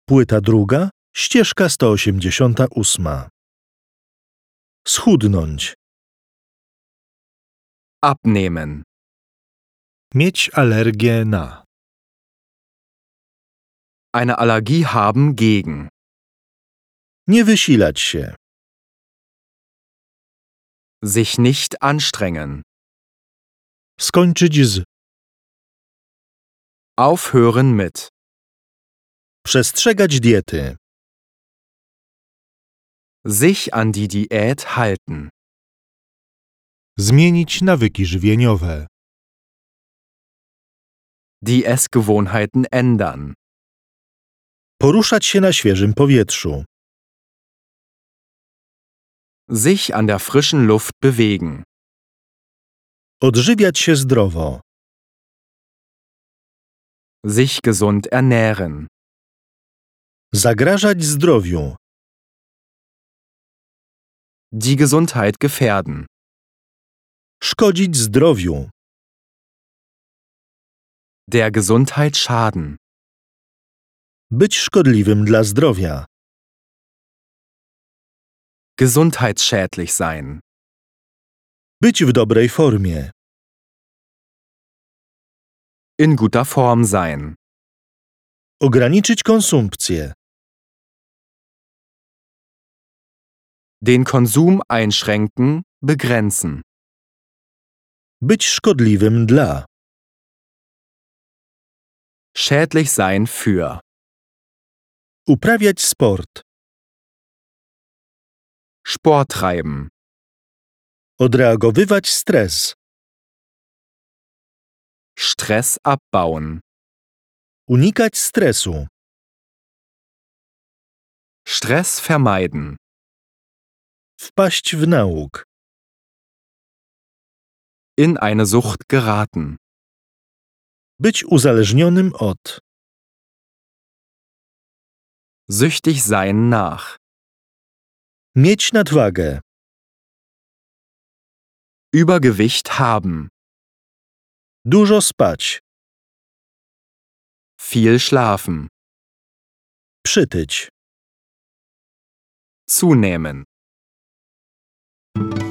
Płyta druga, ścieżka 188. Schudnąć. Abnehmen. Mieć alergię na. Eine Allergie haben gegen. Nie wysilać się. Sich nicht anstrengen. Skończyć z. Aufhören mit. Przestrzegać diety. Sich an die Diät halten. Zmienić nawyki żywieniowe. Die Essgewohnheiten ändern. Poruszać się na świeżym powietrzu. Sich an der frischen Luft bewegen. Odżywiać się zdrowo. Sich gesund ernähren. Zagrażać zdrowiu. Die Gesundheit gefährden. Szkodzić zdrowiu. Der Gesundheit schaden. Być szkodliwym dla zdrowia. Gesundheitsschädlich sein. Być w dobrej formie. In guter Form sein. Ograniczyć konsumpcję. Den Konsum einschränken, begrenzen. Być szkodliwym dla. Schädlich sein für. Uprawiać sport. Sport treiben. Odreagowywać stres. Stress abbauen. Unikać stresu. Stress vermeiden. Wpaść w nauk. In eine Sucht geraten. Być uzależnionym od. Süchtig sein nach. Mieć nadwagę. Übergewicht haben. Dużo spać. Viel schlafen. Przytyć. Zunehmen.